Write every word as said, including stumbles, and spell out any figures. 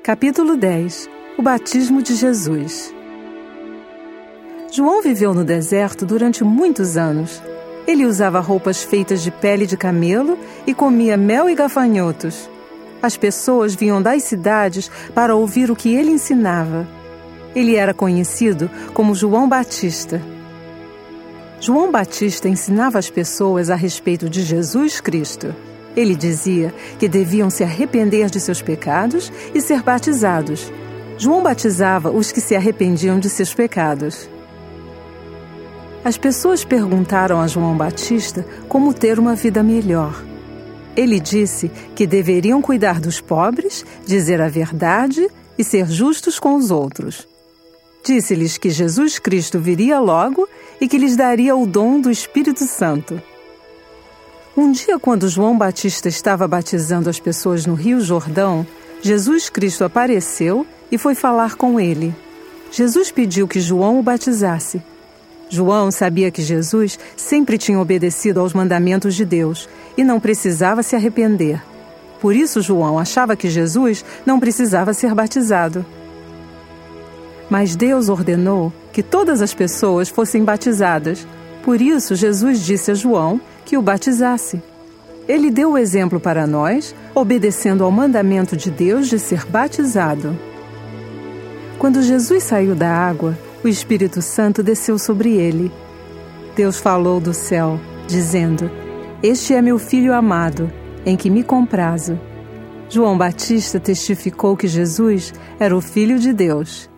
Capítulo dez. O batismo de Jesus. João viveu no deserto durante muitos anos. Ele usava roupas feitas de pele de camelo e comia mel e gafanhotos. As pessoas vinham das cidades para ouvir o que ele ensinava. Ele era conhecido como João Batista. João Batista ensinava as pessoas a respeito de Jesus Cristo. Ele dizia que deviam se arrepender de seus pecados e ser batizados. João batizava os que se arrependiam de seus pecados. As pessoas perguntaram a João Batista como ter uma vida melhor. Ele disse que deveriam cuidar dos pobres, dizer a verdade e ser justos com os outros. Disse-lhes que Jesus Cristo viria logo e que lhes daria o dom do Espírito Santo. Um dia, quando João Batista estava batizando as pessoas no Rio Jordão, Jesus Cristo apareceu e foi falar com ele. Jesus pediu que João o batizasse. João sabia que Jesus sempre tinha obedecido aos mandamentos de Deus e não precisava se arrepender. Por isso, João achava que Jesus não precisava ser batizado. Mas Deus ordenou que todas as pessoas fossem batizadas. Por isso, Jesus disse a João que o batizasse. Ele deu o exemplo para nós, obedecendo ao mandamento de Deus de ser batizado. Quando Jesus saiu da água, o Espírito Santo desceu sobre ele. Deus falou do céu, dizendo: "Este é meu Filho amado, em que me comprazo." João Batista testificou que Jesus era o Filho de Deus.